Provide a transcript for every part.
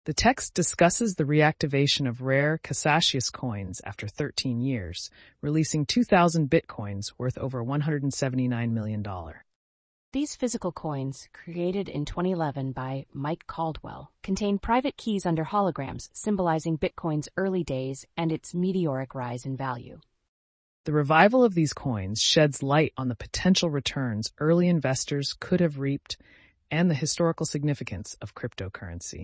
The text discusses the reactivation of rare Casascius coins after 13 years, releasing 2,000 bitcoins worth over $179 million. These physical coins, created in 2011 by Mike Caldwell, contain private keys under holograms symbolizing Bitcoin's early days and its meteoric rise in value. The revival of these coins sheds light on the potential returns early investors could have reaped and the historical significance of cryptocurrency.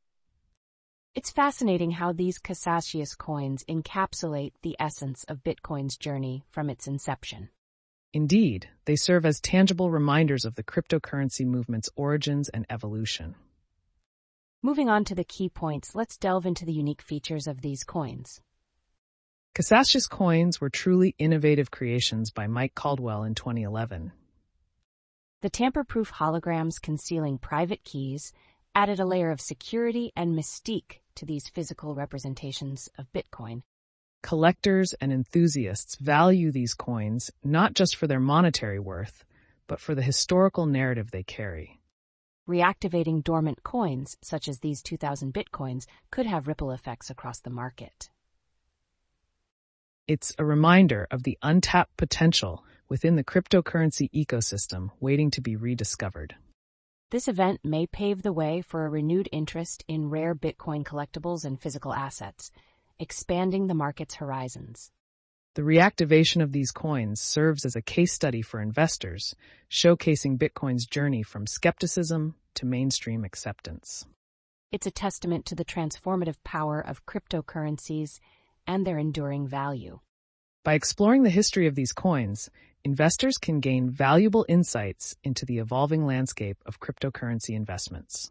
It's fascinating how these Casascius coins encapsulate the essence of Bitcoin's journey from its inception. Indeed, they serve as tangible reminders of the cryptocurrency movement's origins and evolution. Moving on to the key points, let's delve into the unique features of these coins. Casascius coins were truly innovative creations by Mike Caldwell in 2011. The tamper-proof holograms concealing private keys added a layer of security and mystique to these physical representations of Bitcoin. Collectors and enthusiasts value these coins not just for their monetary worth, but for the historical narrative they carry. Reactivating dormant coins, such as these 2,000 Bitcoins, could have ripple effects across the market. It's a reminder of the untapped potential within the cryptocurrency ecosystem waiting to be rediscovered. This event may pave the way for a renewed interest in rare Bitcoin collectibles and physical assets, expanding the market's horizons. The reactivation of these coins serves as a case study for investors, showcasing Bitcoin's journey from skepticism to mainstream acceptance. It's a testament to the transformative power of cryptocurrencies and their enduring value. By exploring the history of these coins, investors can gain valuable insights into the evolving landscape of cryptocurrency investments.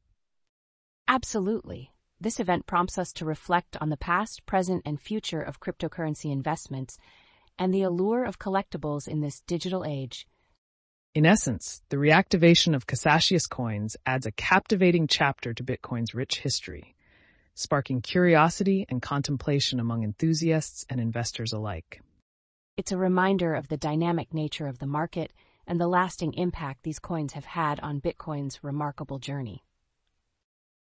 Absolutely. This event prompts us to reflect on the past, present, and future of cryptocurrency investments and the allure of collectibles in this digital age. In essence, the reactivation of Casascius coins adds a captivating chapter to Bitcoin's rich history, sparking curiosity and contemplation among enthusiasts and investors alike. It's a reminder of the dynamic nature of the market and the lasting impact these coins have had on Bitcoin's remarkable journey.